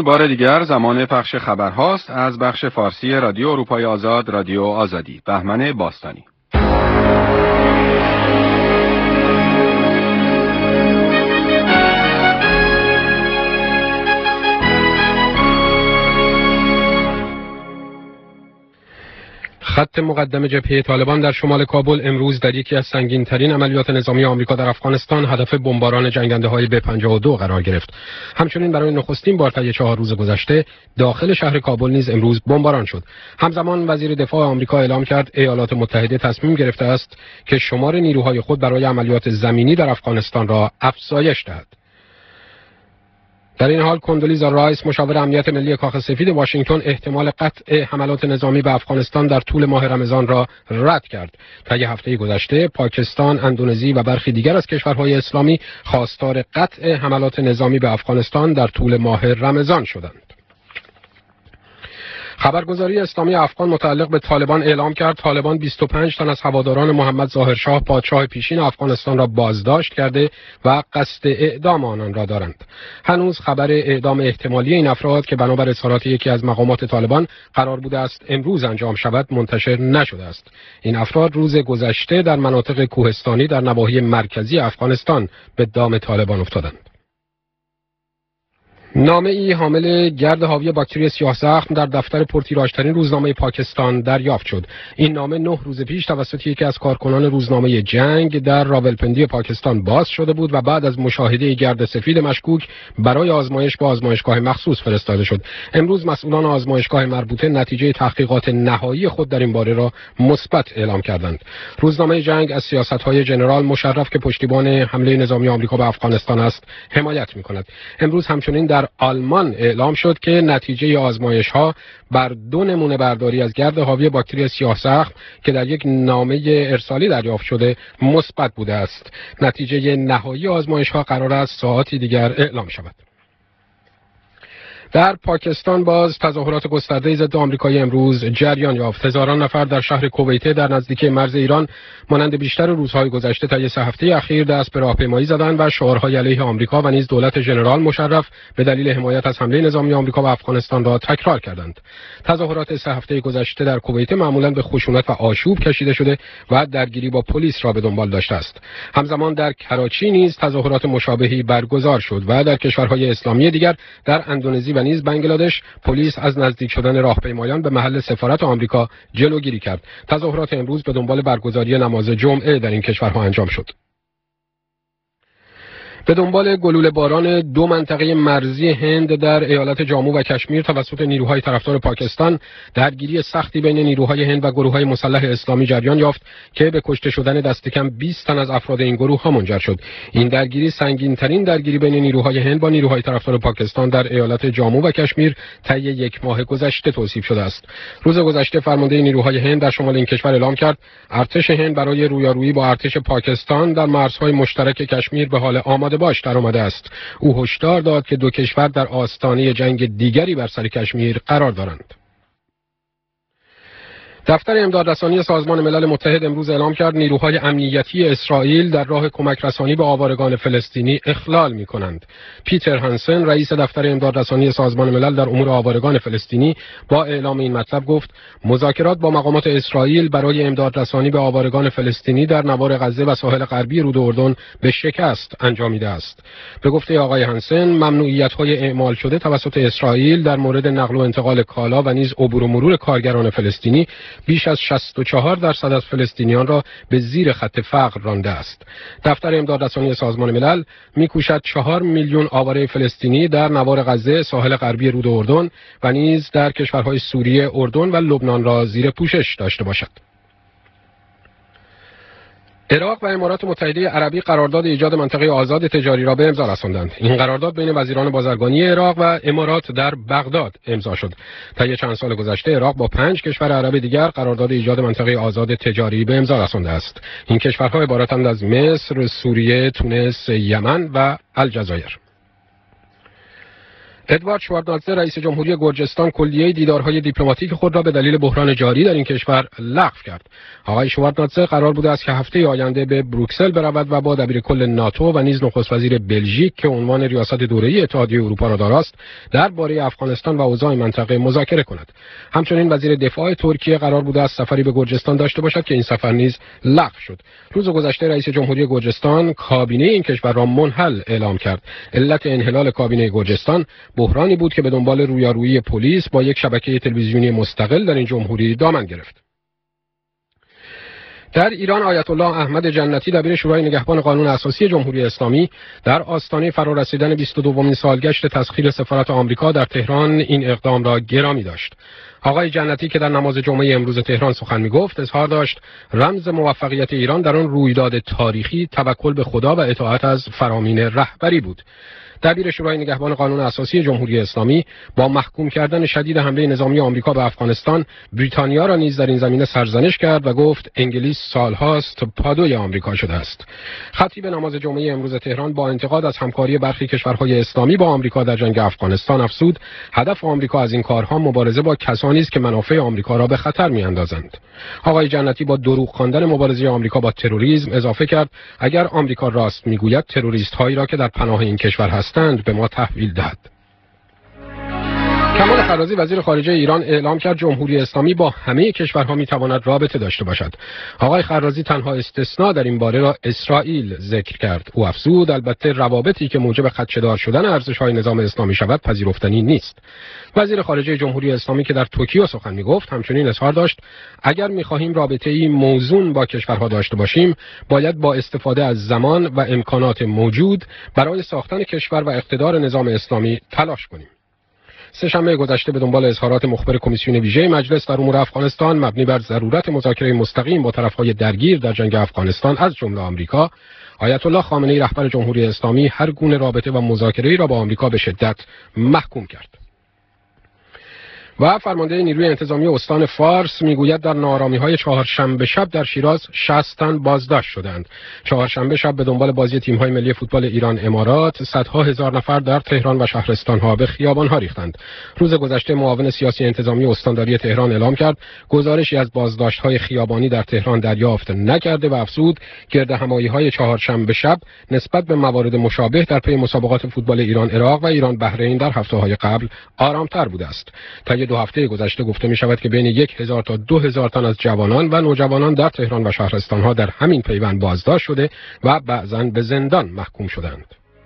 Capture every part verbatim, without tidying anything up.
دوستان، بار دیگر زمان پخش خبرهاست از بخش فارسی رادیو اروپای آزاد، رادیو آزادی. بهمن باستانی. خط مقدم جبهه طالبان در شمال کابل امروز در یکی از سنگین‌ترین عملیات نظامی آمریکا در افغانستان هدف بمباران جنگنده‌های به پنجاه و دو قرار گرفت. همچنین برای نخستین بار طی چهار روز گذشته داخل شهر کابل نیز امروز بمباران شد. همزمان وزیر دفاع آمریکا اعلام کرد ایالات متحده تصمیم گرفته است که شمار نیروهای خود برای عملیات زمینی در افغانستان را افزایش دهد. در این حال کندولیزا رایس، مشاور امنیت ملی کاخ سفید واشنگتن، احتمال قطع حملات نظامی به افغانستان در طول ماه رمضان را رد کرد. طی هفته گذشته پاکستان، اندونزی و برخی دیگر از کشورهای اسلامی خواستار قطع حملات نظامی به افغانستان در طول ماه رمضان شدند. خبرگزاری اسلامی افغان متعلق به طالبان اعلام کرد طالبان بیست و پنج تن از هواداران محمد ظاهرشاه پادشاه پیشین افغانستان را بازداشت کرده و قصد اعدام آنان را دارند. هنوز خبر اعدام احتمالی این افراد که بنابر اظهارات یکی از مقامات طالبان قرار بوده است امروز انجام شود منتشر نشده است. این افراد روز گذشته در مناطق کوهستانی در نواحی مرکزی افغانستان به دام طالبان افتادند. نامه ای حامل گرد حاوی باکتری سیاه زخم در دفتر پرتیراژترین روزنامه پاکستان دریافت شد. این نامه نه روز پیش توسط یکی از کارکنان روزنامه جنگ در راولپندی پاکستان باز شده بود و بعد از مشاهده گرد سفید مشکوک برای آزمایش با آزمایشگاه مخصوص فرستاده شد. امروز مسئولان آزمایشگاه مربوطه نتیجه تحقیقات نهایی خود در این باره را مثبت اعلام کردند. روزنامه جنگ از سیاست‌های ژنرال مشرف که پشتیبان حمله نظامی آمریکا به افغانستان است حمایت می‌کند. امروز همچنین در آلمان اعلام شد که نتیجه آزمایش‌ها بر دو نمونه برداری از گرد حاوی باکتری سیاه زخم که در یک نامه ارسالی دریافت شده مثبت بوده است. نتیجه نهایی آزمایش‌ها قرار است ساعاتی دیگر اعلام شود. در پاکستان باز تظاهرات گسترده ضد آمریکایی امروز جریان یافت. هزاران نفر در شهر کویته در نزدیکی مرز ایران مانند بیشتر روزهای گذشته طی سه هفته اخیر دست به راهپیمایی زدند و شعارهای علیه آمریکا و نیز دولت ژنرال مشرف به دلیل حمایت از حمله نظامی آمریکا به افغانستان را تکرار کردند. تظاهرات سه هفته گذشته در کویته معمولاً به خشونت و آشوب کشیده شده و درگیری با پلیس را به دنبال داشته است. همزمان در کراچی نیز تظاهرات مشابهی برگزار شد و در کشورهای اسلامی دیگر در اندونزی و نیز بنگلادش پلیس از نزدیک شدن راهپیمایان به محل سفارت آمریکا جلوگیری کرد. تظاهرات امروز به دنبال برگزاری نماز جمعه در این کشورها انجام شد. به دنبال گلوله باران دو منطقه مرزی هند در ایالت جامو و کشمیر توسط نیروهای طرفدار پاکستان درگیری سختی بین نیروهای هند و گروه‌های مسلح اسلامی جریان یافت که به کشته شدن دست کم بیست تن از افراد این گروه ها منجر شد. این درگیری سنگین‌ترین درگیری بین نیروهای هند با نیروهای طرفدار پاکستان در ایالت جامو و کشمیر طی یک ماه گذشته توصیف شده است. روز گذشته فرمانده نیروهای هند در شمال این کشور اعلام کرد ارتش هند برای رویارویی با ارتش پاکستان در مرزهای مشترک کشمیر به حال آماده باش در آمده است. او هشدار داد که دو کشور در آستانه جنگ دیگری بر سر کشمیر قرار دارند. دفتر امدادرسانی سازمان ملل متحد امروز اعلام کرد نیروهای امنیتی اسرائیل در راه کمک رسانی به آوارگان فلسطینی اخلال می کنند. پیتر هانسن رئیس دفتر امدادرسانی سازمان ملل در امور آوارگان فلسطینی با اعلام این مطلب گفت مذاکرات با مقامات اسرائیل برای امدادرسانی به آوارگان فلسطینی در نوار غزه و ساحل غربی رود اردن به شکست انجامیده است. به گفته آقای هانسن ممنوعیت‌های اعمال شده توسط اسرائیل در مورد نقل و انتقال کالا و نیز عبور و مرور کارگران فلسطینی بیش از شصت و چهار درصد از فلسطینیان را به زیر خط فقر رانده است. دفتر امدادرسانی سازمان ملل می‌کوشد چهار میلیون آواره فلسطینی در نوار غزه، ساحل غربی رود اردن و نیز در کشورهای سوریه، اردن و لبنان را زیر پوشش داشته باشد. عراق و امارات متحده عربی قرارداد ایجاد منطقه آزاد تجاری را به امضا رساندند. این قرارداد بین وزیران بازرگانی عراق و امارات در بغداد امضا شد. طی چند سال گذشته عراق با پنج کشور عربی دیگر قرارداد ایجاد منطقه آزاد تجاری به امضا رسانده است. این کشورها عبارتند از مصر، سوریه، تونس، یمن و الجزایر. ادوارد شوارنادزه رئیس جمهوری گرجستان کلیه دیدارهای دیپلماتیک خود را به دلیل بحران جاری در این کشور لغو کرد. آقای شوارنادزه قرار بوده است که هفته آینده به بروکسل برود و با دبیرکل ناتو و نیز نخست وزیر بلژیک که عنوان ریاست دوره‌ای اتحادیه اروپا را دارست درباره افغانستان و اوضاع منطقه مذاکره کند. همچنین وزیر دفاع ترکیه قرار بوده است سفری به گرجستان داشته باشد که این سفر نیز لغو شد. روز گذشته رئیس جمهوری گرجستان کابینه این کشور را منحل اعلام کرد. علت انحلال کابینه گرجستان بحرانی بود که به دنبال رویارویی پلیس با یک شبکه تلویزیونی مستقل در این جمهوری دامن گرفت. در ایران آیت الله احمد جنتی دبیر شورای نگهبان قانون اساسی جمهوری اسلامی در آستانه فرارسیدن بیست و دومین سالگشت تسخیر سفارت آمریکا در تهران این اقدام را گرامی داشت. آقای جنتی که در نماز جمعه امروز تهران سخن می‌گفت اظهار داشت رمز موفقیت ایران در آن رویداد تاریخی توکل به خدا و اطاعت از فرامین رهبری بود. دبیر شورای نگهبان قانون اساسی جمهوری اسلامی با محکوم کردن شدید حمله نظامی آمریکا به افغانستان بریتانیا را نیز در این زمینه سرزنش کرد و گفت انگلیس سالهاست پادوی آمریکا شده است. خطیب نماز جمعه امروز تهران با انتقاد از همکاری برخی کشورهای اسلامی با آمریکا در جنگ افغانستان افزود هدف آمریکا از این کارها مبارزه با کسانی است که منافع آمریکا را به خطر می‌اندازند. آقای جنتی با دروغ خواندن مبارزه آمریکا با تروریسم اضافه کرد اگر آمریکا راست میگوید تروریست هایی را که در پناه این کشور هستند به ما تحویل دهد. کمال خرازی وزیر خارجه ایران اعلام کرد جمهوری اسلامی با همه کشورها میتواند رابطه داشته باشد. آقای خرازی تنها استثناء در این باره را اسرائیل ذکر کرد. او افزود البته روابطی که موجب خدشه‌دار شدن ارزش‌های نظام اسلامی شود پذیرفتنی نیست. وزیر خارجه جمهوری اسلامی که در توکیو سخن میگفت همچنین اظهار داشت اگر می‌خواهیم رابطه‌ای موزون با کشورها داشته باشیم باید با استفاده از زمان و امکانات موجود برای ساختن کشور و اقتدار نظام اسلامی تلاش کنیم. سه‌شنبه گذشته به دنبال اظهارات مخبر کمیسیون ویژه مجلس در امور افغانستان مبنی بر ضرورت مذاکره مستقیم با طرف‌های درگیر در جنگ افغانستان از جمله آمریکا، آیت الله خامنه‌ای رهبر جمهوری اسلامی هر گونه رابطه و مذاکره‌ای را با آمریکا به شدت محکوم کرد. و فرمانده نیروی انتظامی استان فارس میگوید در ناآرامی‌های چهارشنبه شب در شیراز شصت تن بازداشت شدند. چهارشنبه شب به دنبال بازی تیم‌های ملی فوتبال ایران امارات صدها هزار نفر در تهران و شهرستان‌ها به خیابان‌ها ریختند. روز گذشته معاون سیاسی انتظامی استانداری تهران اعلام کرد گزارشی از بازداشت‌های خیابانی در تهران دریافت نکرده و افزود گردهمایی‌های چهارشنبه شب نسبت به موارد مشابه در پی مسابقات فوتبال ایران عراق و ایران بحرین در هفته‌های قبل آرام‌تر بوده است. دو هفته گذشته گفته می شود که بین یک هزار تا دو هزار تن از جوانان و نوجوانان در تهران و شهرستانها در همین پیوند بازداشت شده و بعضاً به زندان محکوم شدند.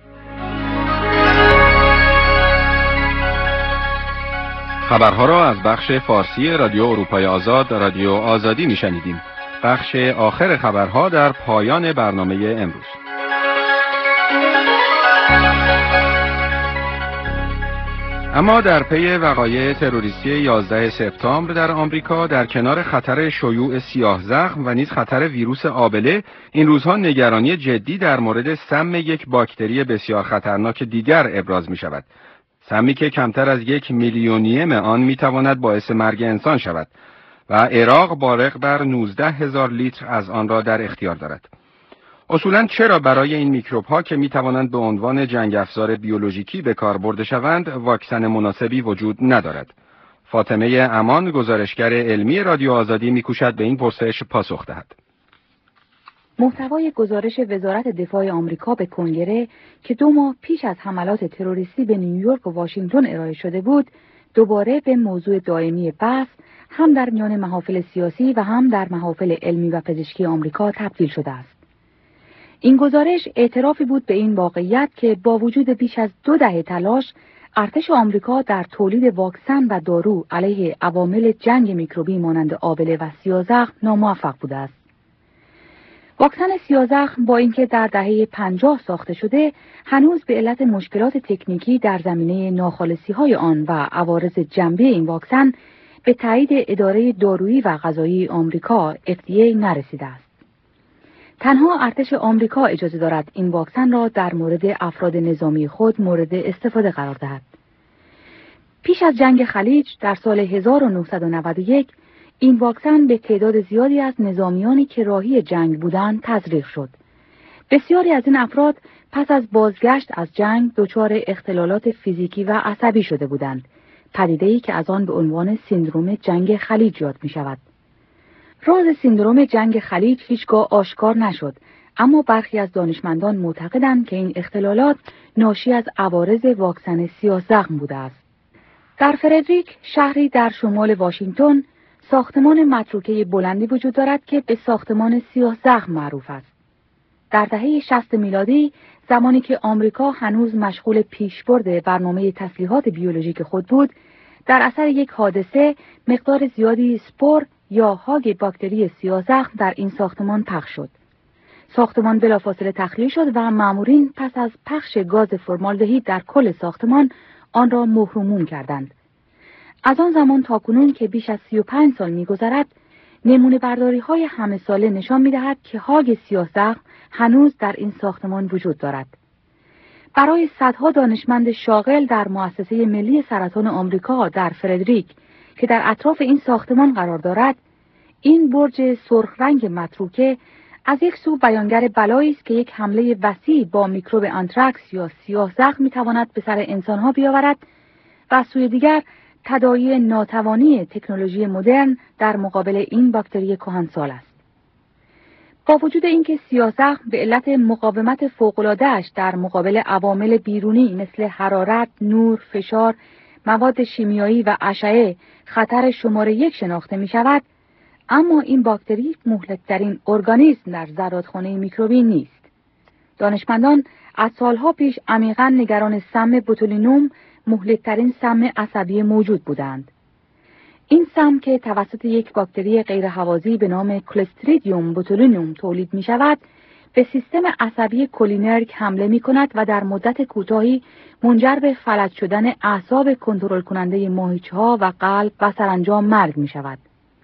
خبرها را از بخش فارسی رادیو اروپای آزاد رادیو آزادی می شنیدیم. بخش آخر خبرها در پایان برنامه امروز. اما در پی وقایع تروریستی یازده سپتامبر در آمریکا در کنار خطر شیوع سیاه زخم و نیز خطر ویروس آبله این روزها نگرانی جدی در مورد سم یک باکتری بسیار خطرناک دیگر ابراز می شود. سمی که کمتر از یک میلیونیم آن می تواند باعث مرگ انسان شود و عراق بالغ بر نوزده هزار لیتر از آن را در اختیار دارد. اصولاً چرا برای این میکروب ها که می توانند به عنوان جنگ افزار بیولوژیکی به کار برده شوند واکسن مناسبی وجود ندارد؟ فاطمه امان گزارشگر علمی رادیو آزادی میکوشد به این پرسش پاسخ دهد. محتوای گزارش وزارت دفاع آمریکا به کنگره که دو ماه پیش از حملات تروریستی به نیویورک و واشنگتن ارائه شده بود، دوباره به موضوع دائمی بحث هم در میان محافل سیاسی و هم در محافل علمی و پزشکی آمریکا تبدیل شده است. این گزارش اعترافی بود به این واقعیت که با وجود بیش از دو دهه تلاش، ارتش آمریکا در تولید واکسن و دارو علیه عوامل جنگ میکروبی مانند آبله و سیاه‌زخم ناموفق بوده است. واکسن سیاه‌زخم با اینکه در دهه پنجاه ساخته شده، هنوز به علت مشکلات تکنیکی در زمینه ناخالصی‌های آن و عوارض جنبی این واکسن به تایید اداره دارویی و غذایی آمریکا اف دی ای نرسیده است. تنها ارتش آمریکا اجازه دارد این واکسن را در مورد افراد نظامی خود مورد استفاده قرار دهد. پیش از جنگ خلیج در سال هزار و نهصد و نود و یک این واکسن به تعداد زیادی از نظامیانی که راهی جنگ بودند تزریق شد. بسیاری از این افراد پس از بازگشت از جنگ دچار اختلالات فیزیکی و عصبی شده بودند، پدیده‌ای که از آن به عنوان سیندروم جنگ خلیج یاد می شود. راز سیندروم جنگ خلیج هیچگاه آشکار نشد، اما برخی از دانشمندان معتقدند که این اختلالات ناشی از عوارض واکسن سیاه‌زخم بوده است. در فردریک، شهری در شمال واشنگتن، ساختمان متروکه بلندی وجود دارد که به ساختمان سیاه‌زخم معروف است. در دهه شصت میلادی، زمانی که آمریکا هنوز مشغول پیشبرد برنامه تسلیحات بیولوژیک خود بود، در اثر یک حادثه مقدار زیادی سپور یا هاگ باکتری سیاه‌زخم در این ساختمان پخش شد. ساختمان بلافاصله تخلیه شد و مامورین پس از پخش گاز فرمالدهید در کل ساختمان آن را مهر و موم کردند. از آن زمان تا کنون که بیش از سی و پنج سال می‌گذرد، نمونه برداری های همه ساله نشان می‌دهد که هاگ سیاه‌زخم هنوز در این ساختمان وجود دارد. برای صدها دانشمند شاغل در مؤسسه ملی سرطان آمریکا در فردریک که در اطراف این ساختمان قرار دارد، این برج سرخ رنگ متروکه از یک سو بیانگر بلایی است که یک حمله وسیع با میکروب آنتراکس یا سیاه‌زخم می‌تواند به سر انسان‌ها بیاورد و از سوی دیگر تداعی ناتوانی تکنولوژی مدرن در مقابل این باکتری کهنسال است. با وجود اینکه سیاه‌زخم به علت مقاومت فوق‌العاده‌اش در مقابل عوامل بیرونی مثل حرارت، نور، فشار، مواد شیمیایی و اشعه خطر شماره یک شناخته می شود، اما این باکتری مهلک‌ترین ارگانیسم در زرادخانه میکروبی نیست. دانشمندان از سالها پیش عمیقاً نگران سم بوتولینوم، مهلک‌ترین سم عصبی موجود بودند. این سم که توسط یک باکتری غیرهوازی به نام کلستریدیوم بوتولینوم تولید می شود، به سیستم عصبی کولینرک حمله می کند و در مدت کوتاهی منجر به فلج شدن اعصاب کنترل کننده ماهیچه‌ها و قلب و سرانجام مرگ می شود.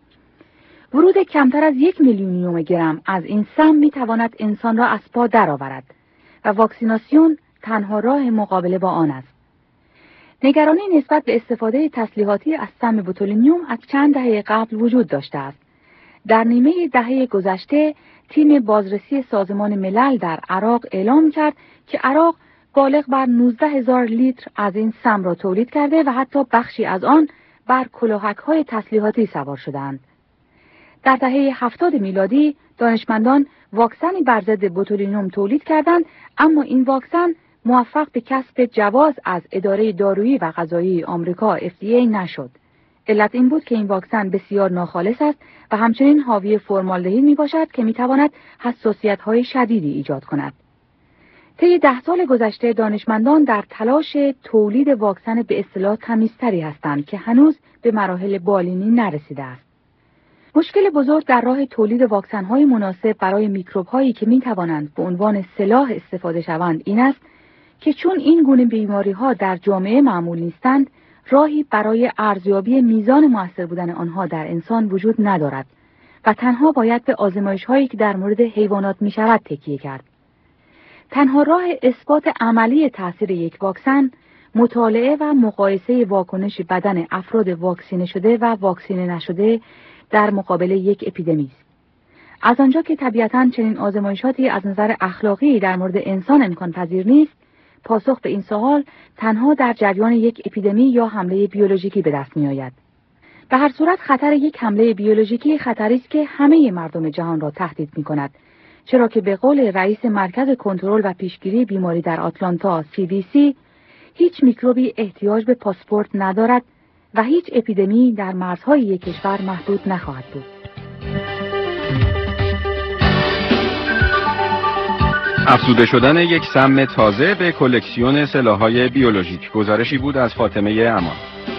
ورود کمتر از یک میلیونیوم گرم از این سم می تواند انسان را از پا درآورد و واکسیناسیون تنها راه مقابله با آن است. نگرانی نسبت به استفاده تسلیحاتی از سم بوتولینیوم از چند دهه قبل وجود داشته است. در نیمه دهه گذشته تیم بازرسی سازمان ملل در عراق اعلام کرد که عراق بالغ بر نوزده هزار لیتر از این سم را تولید کرده و حتی بخشی از آن بر کلاهک‌های تسلیحاتی سوار شدند. در دهه هفتاد میلادی دانشمندان واکسنی بر ضد بوتولینوم تولید کردند، اما این واکسن موفق به کسب جواز از اداره دارویی و غذایی آمریکا اف دی ای نشد. علت این بود که این واکسن بسیار ناخالص است و همچنین حاوی فرمالدهید می باشد که می تواند حساسیت‌های شدیدی ایجاد کند. طی ده سال گذشته دانشمندان در تلاش تولید واکسن به اصطلاح تمیزتری هستند که هنوز به مراحل بالینی نرسیده است. مشکل بزرگ در راه تولید واکسن‌های مناسب برای میکروب‌هایی که می‌توانند به عنوان سلاح استفاده شوند این است که چون این گونه بیماری‌ها در جامعه معمول نیستند، راهی برای ارزیابی میزان مؤثر بودن آنها در انسان وجود ندارد و تنها باید به آزمایش‌هایی که در مورد حیوانات می‌شود تکیه کرد. تنها راه اثبات عملی تأثیر یک واکسن، مطالعه و مقایسه واکنش بدن افراد واکسینه شده و واکسینه نشده در مقابل یک اپیدمی است. از آنجا که طبیعتاً چنین آزمایشاتی از نظر اخلاقی در مورد انسان امکان پذیر نیست، پاسخ به این سوال تنها در جریان یک اپیدمی یا حمله بیولوژیکی به دست می آید. به هر صورت خطر یک حمله بیولوژیکی خطری است که همه مردم جهان را تهدید می کند، چرا که به قول رئیس مرکز کنترل و پیشگیری بیماری در آتلانتا سی دی سی، هیچ میکروبی احتیاج به پاسپورت ندارد و هیچ اپیدمی در مرزهای یک کشور محدود نخواهد بود. افزوده شدن یک سم تازه به کلکسیون سلاح‌های بیولوژیک. گزارشی بود از فاطمه امان.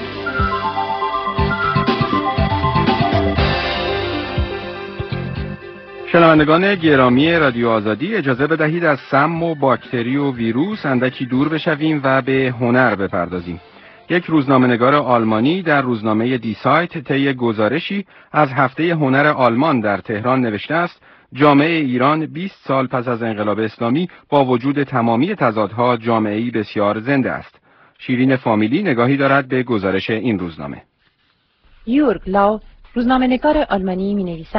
شنوندگان گرامی رادیو آزادی، اجازه بدهید از سم و باکتری و ویروس اندکی دور بشویم و به هنر بپردازیم. یک روزنامه‌نگار آلمانی در روزنامه دی سایت طی گزارشی از هفته هنر آلمان در تهران نوشته است: جامعه ایران بیست سال پس از انقلاب اسلامی با وجود تمامی تضادها جامعه‌ای بسیار زنده است. شیرین فامیلی نگاهی دارد به گزارش این روزنامه. یورگ لاو، روزنامه‌نگار آلمانی، می‌نویسد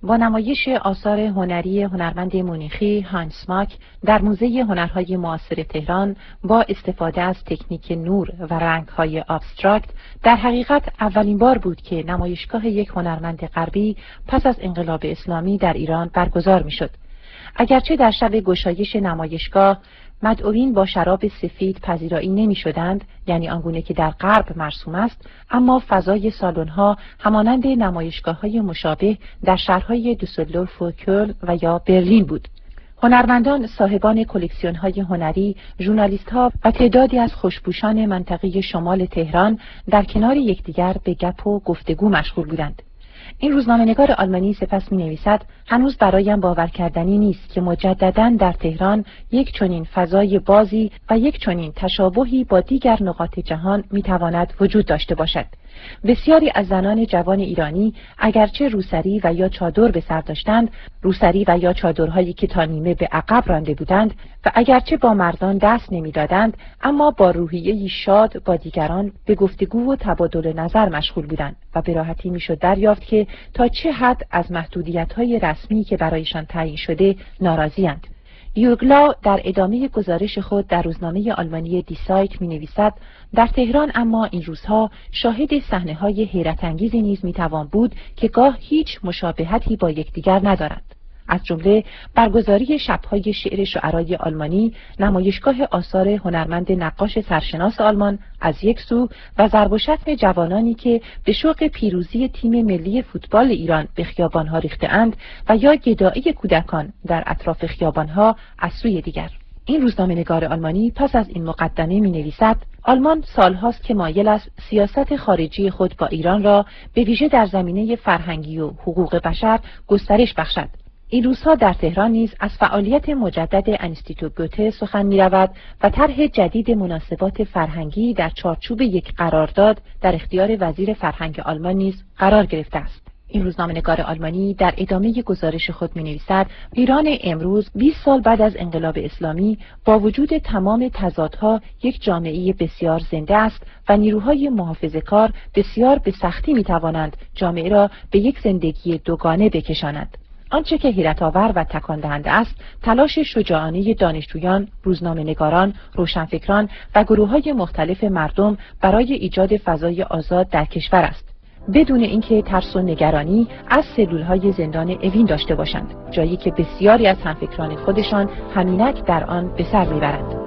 با نمایش آثار هنری هنرمند مونیخی هانس ماک در موزه هنرهای معاصر تهران با استفاده از تکنیک نور و رنگ‌های ابسترکت در حقیقت اولین بار بود که نمایشگاه یک هنرمند غربی پس از انقلاب اسلامی در ایران برگزار می‌شد. اگرچه در شب گشایش نمایشگاه مدعوین با شراب سفید پذیرایی نمی شدند، یعنی آنگونه که در غرب مرسوم است، اما فضای سالن‌ها همانند نمایشگاه‌های مشابه در شهرهای دوسلدورف و کلن و یا برلین بود. هنرمندان، صاحبان کلکسیون‌های هنری، ژورنالیست‌ها و تعدادی از خوشپوشان منطقه شمال تهران در کنار یکدیگر به گپ و گفتگو مشغول بودند. این روزنامه‌نگار آلمانی سپس می‌نویسد: هنوز برایم باور کردنی نیست که مجدداً در تهران یک چنین فضای بازی و یک چنین تشابهی با دیگر نقاط جهان می‌تواند وجود داشته باشد. بسیاری از زنان جوان ایرانی اگرچه روسری و یا چادر به سر داشتند، روسری و یا چادرهایی که تا نیمه به عقب رانده بودند و اگرچه با مردان دست نمی‌دادند، اما با روحیه‌ای شاد با دیگران به گفتگو و تبادل نظر مشغول بودند و به راحتی میشد دریافت که تا چه حد از محدودیت‌های رسمی که برایشان تعیین شده ناراضی‌اند. یورگلاو در ادامه گزارش خود در روزنامه آلمانی دی سایت می‌نویسد: در تهران اما این روزها شاهد صحنه‌های حیرت انگیزی نیز می‌توان بود که گاه هیچ مشابهتی با یکدیگر ندارند. از جمله برگزاری شب‌های شعر شعرای آلمانی، نمایشگاه آثار هنرمند نقاش سرشناس آلمان از یک سو و ضرب و شتم جوانانی که به شوق پیروزی تیم ملی فوتبال ایران به خیابان‌ها ریخته‌اند و یا گدایی کودکان در اطراف خیابان‌ها از سوی دیگر. این روزنامه‌نگار آلمانی پس از این مقدمه می‌نویسد: آلمان سالهاست که مایل است سیاست خارجی خود با ایران را به ویژه در زمینه فرهنگی و حقوق بشر گسترش بخشد. این روزها در تهران نیز از فعالیت مجدد انستیتو گوته سخن می‌رود و طرح جدید مناسبات فرهنگی در چارچوب یک قرارداد در اختیار وزیر فرهنگ آلمان نیز قرار گرفته است. این روزنامه‌نگار آلمانی در ادامه گزارش خود می‌نویسد: ایران امروز بیست سال بعد از انقلاب اسلامی با وجود تمام تضادها یک جامعه بسیار زنده است و نیروهای محافظه‌کار بسیار به سختی می‌توانند جامعه را به یک زندگی دوگانه بکشانند. آنچه که حیرت‌آور و تکان دهنده است، تلاش شجاعانه دانشجویان، روزنامه‌نگاران، روشنفکران و گروه‌های مختلف مردم برای ایجاد فضای آزاد در کشور است، بدون اینکه ترس و نگرانی از سلول‌های زندان اوین داشته باشند، جایی که بسیاری از همفکران خودشان همینک در آن به سر می‌برند.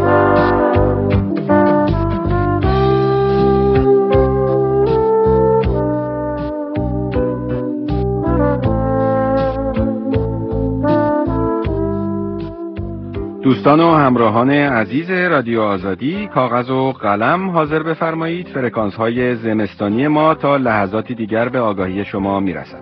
دوستان و همراهان عزیز رادیو آزادی، کاغذ و قلم حاضر بفرمایید. فرکانس های زمستانی ما تا لحظاتی دیگر به آگاهی شما میرسد.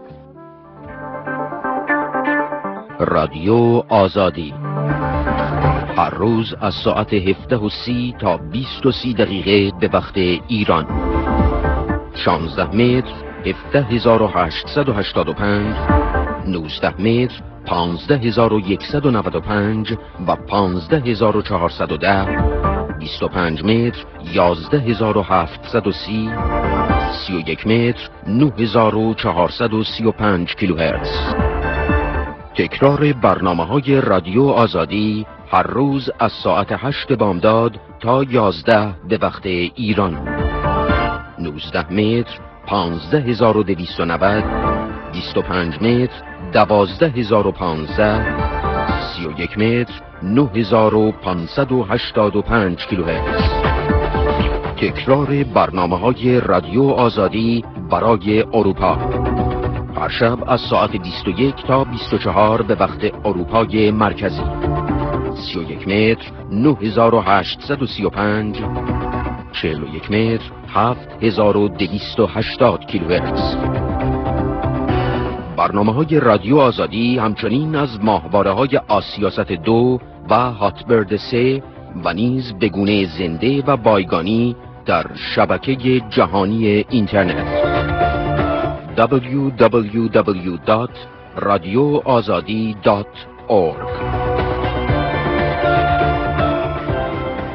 رادیو آزادی هر روز از ساعت هفده و سی تا بیست و سی دقیقه به وقت ایران. شانزده متر هفده هزار و هشتصد و هشتاد و پنج، نوزده متر پانزده هزار و صد و نود و پنج و پانزده هزار و چهارصد و ده، بیست و پنج متر یازده هزار و هفتصد و سی، سی و یک متر نه هزار و چهارصد و سی و پنج کیلوهرتز. تکرار برنامه‌های رادیو آزادی هر روز از ساعت هشت بامداد تا یازده به وقت ایران. نوزده متر پانزده هزار و دویست و نود، بیست و پنج متر دوازده هزار و پانزده، سی و یک متر نه هزار و پانصد و هشتاد و پنج کیلوهرتز. تکرار برنامه‌های رادیو آزادی برای اروپا هر شب از ساعت بیست و یک تا بیست و چهار به وقت اروپای مرکزی. سی و یک متر نه هزار و هشتصد و سی و پنج، چهل و یک متر هفت هزار و دویست و هشتاد کیلوهرتز. برنامه‌های رادیو آزادی همچنین از ماهواره‌های آسیاست دو و هاتبرد سه و نیز به گونه زنده و بایگانی در شبکه جهانی اینترنت دبلیو دبلیو دبلیو دات رادیو آزادی دات اورگ.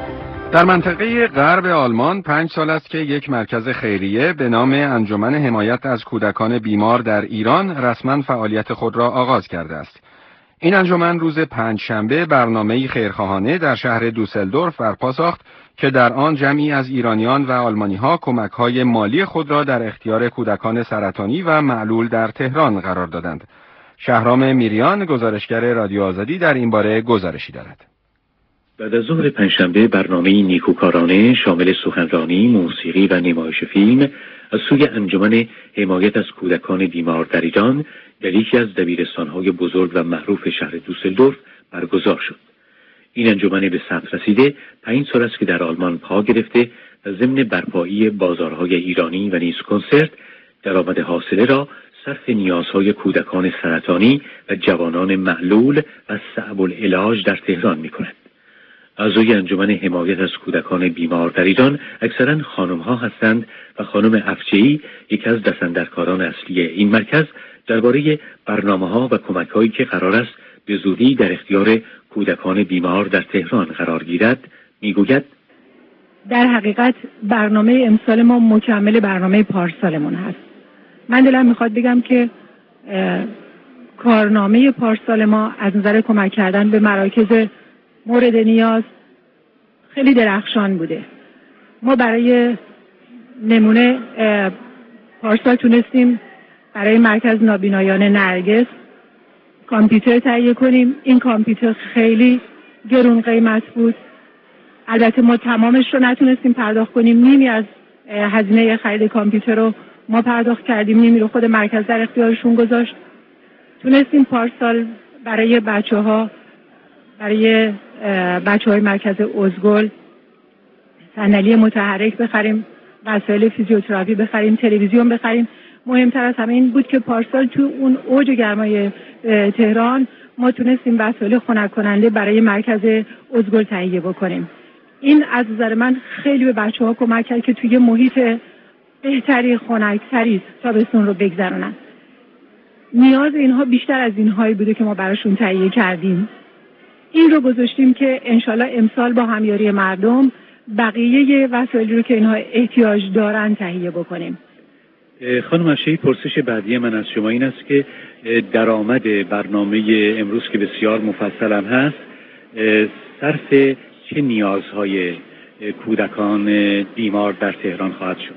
در منطقه غرب آلمان پنج سال است که یک مرکز خیریه به نام انجمن حمایت از کودکان بیمار در ایران رسما فعالیت خود را آغاز کرده است. این انجمن روز پنجشنبه برنامه‌ای خیرخواهانه در شهر دوسلدورف برپا ساخت که در آن جمعی از ایرانیان و آلمانی‌ها کمک‌های مالی خود را در اختیار کودکان سرطانی و معلول در تهران قرار دادند. شهرام میریان گزارشگر رادیو آزادی در این باره گزارشی دارد. بعد از ظهر پنجشنبه برنامه‌ای نیکوکارانه شامل سخنرانی، موسیقی و نمایش فیلم از سوی انجمن حمایت از کودکان بیمار در ایران در یکی از دبیرستان‌های بزرگ و معروف شهر دوسلدورف برگزار شد. این انجمن به ثبت رسیده پنج سال است که در آلمان پا گرفته و ضمن برپایی بازارهای ایرانی و نیز کنسرت درآمد حاصله را صرف نیازهای کودکان سرطانی و جوانان معلول و صعب العلاج در تهران می‌کند. اعضای انجمن حمایت از کودکان بیمار در ایران اکثراً خانم‌ها هستند و خانم افچه‌ای یک از دستاندرکاران اصلی این مرکز درباره برنامه‌ها و کمک‌هایی که قرار است به زودی در اختیار کودکان بیمار در تهران قرار گیرد میگوید: در حقیقت برنامه امسال ما مکمل برنامه پارسالمون هست. من دلم میخواد بگم که کارنامه پارسال ما از نظر کمک کردن به مراکز مورد نیاز خیلی درخشان بوده. ما برای نمونه پارسال تونستیم برای مرکز نابینایان نرگس کامپیوتر تهیه کنیم. این کامپیوتر خیلی گرون قیمت بود. البته ما تمامش رو نتونستیم پرداخت کنیم. نیمی از هزینه خرید کامپیوتر رو ما پرداخت کردیم، نیمی رو خود مرکز در اختیارشون گذاشت. تونستیم پارسال برای بچه ها برای بچه های مرکز ازگل صندلی متحرک بخریم، وسایل فیزیوتراپی بخریم، تلویزیون بخریم. مهمتر از همه این بود که پارسال تو اون اوج گرمای تهران ما تونستیم وسایل خنک کننده برای مرکز ازگل تهیه بکنیم. این از نظر من خیلی به بچه ها کمک کرد که توی محیط بهتری، خنک‌تری تابستون رو بگذرونن. نیاز اینها بیشتر از اینهایی بوده که ما براشون تهیه کردیم. این رو گذاشتیم که انشالله امسال با همیاری مردم بقیه وسایلی رو که اینها احتیاج دارن تهیه بکنیم. خانم افشه‌ای، پرسش بعدی من از شما این است که درآمد برنامه امروز که بسیار مفصل هم هست صرف چه نیازهای کودکان بیمار در تهران خواهد شد؟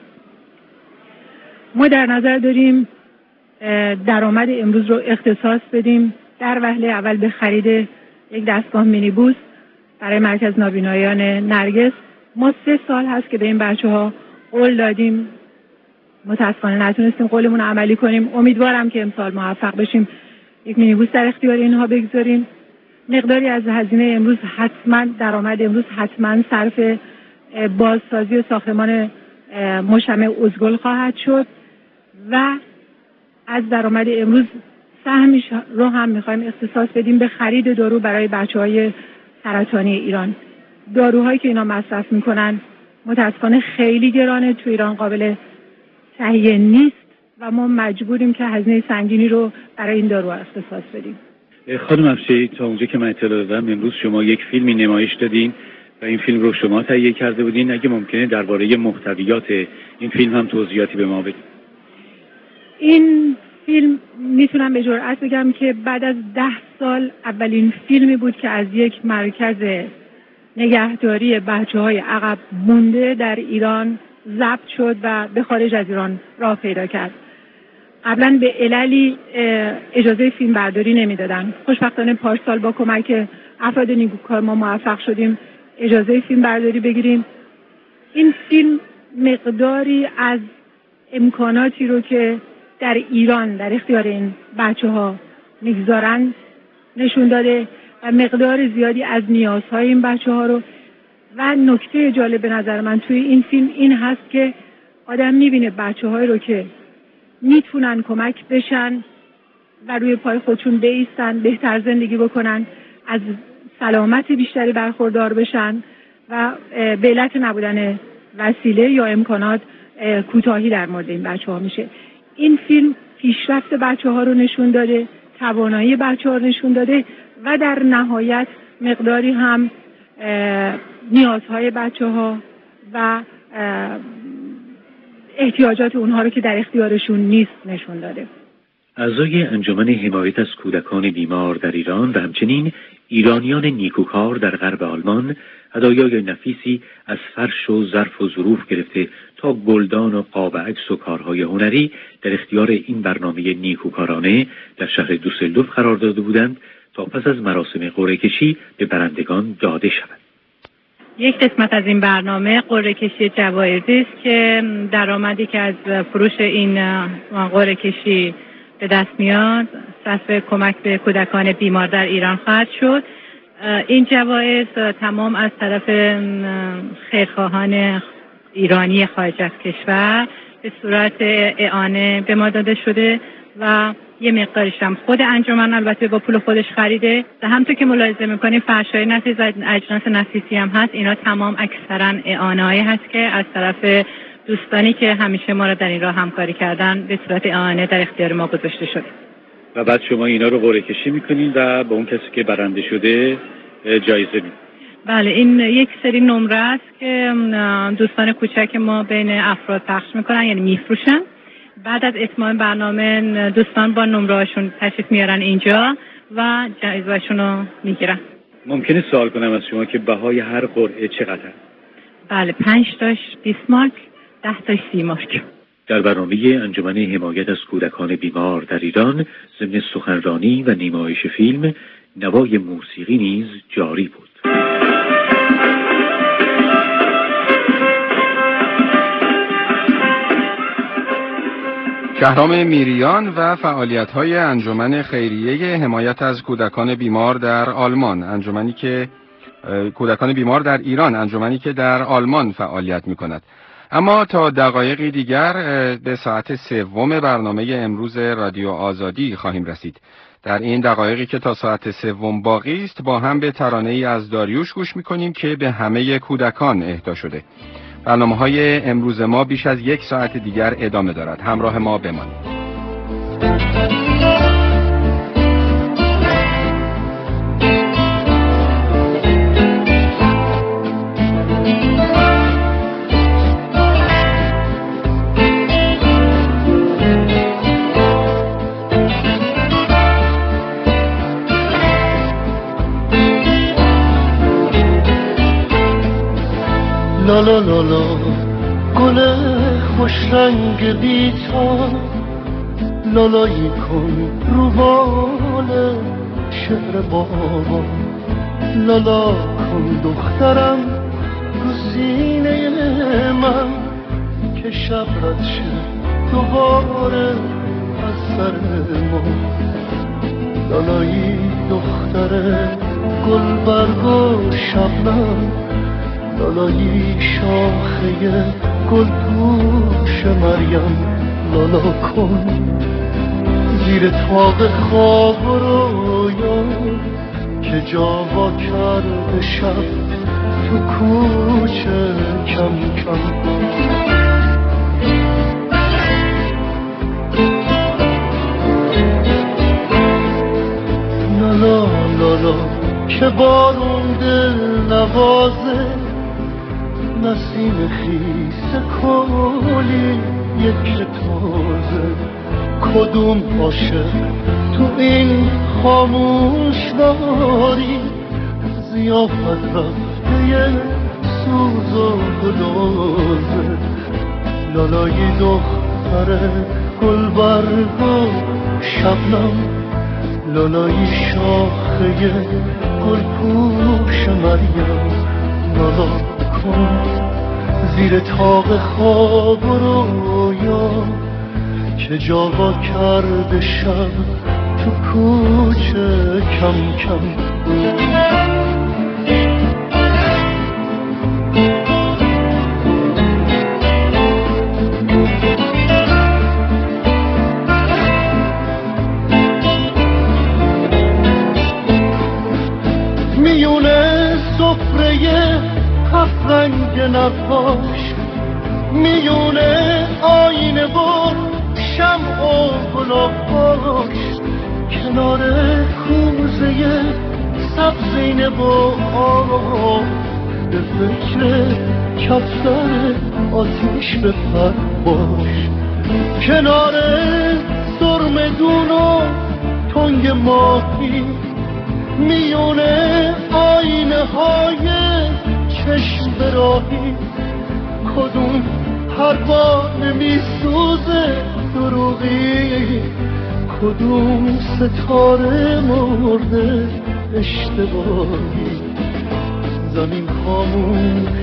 ما در نظر داریم درآمد امروز رو اختصاص بدیم در وهله اول به خرید یک دستگاه مینیبوس برای مرکز نابینایان نرگس. ما سه سال هست که به این بچه ها قول دادیم، متاسفانه نتونستیم قولمون رو عملی کنیم. امیدوارم که امسال موفق بشیم یک مینیبوس در اختیار اینها بگذاریم. مقداری از هزینه امروز حتما درآمد امروز حتما صرف بازسازی و ساختمان مجتمع ازگل خواهد شد و از درآمد امروز سهمیش رو هم میخوایم اختصاص بدیم به خرید دارو برای بچه‌های سرطانی ایران. داروهایی که اینا مصرف میکنن متاسفانه خیلی گرانه، تو ایران قابل تهیه نیست و ما مجبوریم که هزینه سنگینی رو برای این دارو اختصاص بدیم. خانم افشه‌ای، تا اونجا که من اطلاع دارم امروز شما یک فیلمی نمایش دادین و این فیلم رو شما تهیه کرده بودین. اگه ممکنه درباره محتویات این فیلم هم توضیحاتی به ما بدید. این فیلم میتونم به جرئت بگم که بعد از ده سال اولین فیلمی بود که از یک مرکز نگهداری بچه‌های عقب مونده در ایران ضبط شد و به خارج از ایران راه پیدا کرد. قبلا به عللی اجازه فیلم برداری نمیدادن. خوشبختانه پارسال با کمک افراد نیکوکار ما موفق شدیم اجازه فیلم برداری بگیریم. این فیلم مقداری از امکاناتی رو که در ایران در اختیار این بچه ها میگذارن نشون داده و مقدار زیادی از نیازهای این بچه ها رو. و نکته جالب به نظر من توی این فیلم این هست که آدم میبینه بچه های رو که میتونن کمک بشن و روی پای خودشون بایستن، بهتر زندگی بکنن، از سلامت بیشتری برخوردار بشن و به علت نبودن وسیله یا امکانات کوتاهی در مورد این بچه ها میشه. این فیلم پیشرفت بچه ها رو نشون داده، توانایی بچه ها رو نشون داده و در نهایت مقداری هم نیازهای بچه ها و احتیاجات اونها رو که در اختیارشون نیست نشون داده. اعضای انجمن حمایت از کودکان بیمار در ایران و همچنین ایرانیان نیکوکار در غرب آلمان هدایای نفیسی از فرش و ظرف و ظروف گرفته تا گلدان و قاب عکس و کارهای هنری در اختیار این برنامه نیکوکارانه در شهر دوسلدورف قرار داده بودند تا پس از مراسم قرعه کشی به برندگان داده شود. یک قسمت از این برنامه قرعه کشی جوایزی است که درآمدی که از فروش این قرعه کشی به دست میاد صرف کمک به کودکان بیمار در ایران خواهد شد. این جوایز تمام از طرف خیرخواهان ایرانی خارج از کشور به صورت اعانه به ما داده شده و یه مقدارش هم خود انجمن البته با پول خودش خریده و همونطور که ملاحظه می‌کنیم فرش‌های نفیس و اجناس نفیسی هم هست. اینا تمام اکثرا اعانه‌ای هست که از طرف دوستانی که همیشه ما را در این راه همکاری کردن به صورت اعانه در اختیار ما گذاشته شده. و بعد شما اینا رو قرعه کشی می‌کنید و به اون کسی که برنده شده جایزه میدید. بله، این یک سری نمره است که دوستان کوچک ما بین افراد پخش میکنن، یعنی میفروشن. بعد از اتمام برنامه دوستان با نمره‌هاشون تشریف میارن اینجا و جایزه‌شون رو میگیرن. ممکنه سوال کنم از شما که بهای هر قرعه چقدر؟ بله، پنج تاش بیست مارک، ده تاش سی مارک. در برنامه انجمن حمایت از کودکان بیمار در ایران ضمن سخنرانی و نمایش فیلم، نوای موسیقی نیز جاری بود. شهرام میریان و فعالیت‌های انجمن خیریه حمایت از کودکان بیمار در آلمان، انجمنی که کودکان بیمار در ایران، انجمنی که در آلمان فعالیت می‌کند. اما تا دقایقی دیگر به ساعت سوم برنامه امروز رادیو آزادی خواهیم رسید. در این دقایقی که تا ساعت سوم باقی است با هم به ترانه‌ای از داریوش گوش می‌کنیم که به همه کودکان اهدا شده. برنامه‌های امروز ما بیش از یک ساعت دیگر ادامه دارد. همراه ما بمانید. لا لا لا لا گل خوش رنگ بیتا لالایی کن رو بال شعر بابا، لالا کن دخترم رو سینه من که شب رد شد دوباره از سر ما. لالایی دختر گل برگ و شبنم، لالایی شاخه گل پوش مریم، لالا کن زیر تاق خواب و رویا که جاوا کرده شب تو کوچه کم کم. لالا لالا که بارون دل نوازه، نسیم خیس کلی یک تازه. کدوم عاشق تو این خاموش داری، ضیافت رفته یه سوز و گدازه. لالای دختر گل برگ و شبنم، لالای شاخه گل پوش مریم، لالا زیر تاق خواب و رویا که جاوا کرده شب تو کوچه کم کم. میونه سفره هفت رنگ نقاش، میونه آینه و شمع و گلاباش، کنار کوزه سبزینه با آه به فکر کفتر آتیش بپر باش، کنار سرمدون و تنگ ماهی میونه آینه های چشم براهی، کدوم پروانه میسوزه دروغی، کدوم ستاره مرده اشتباهی، زمین خامون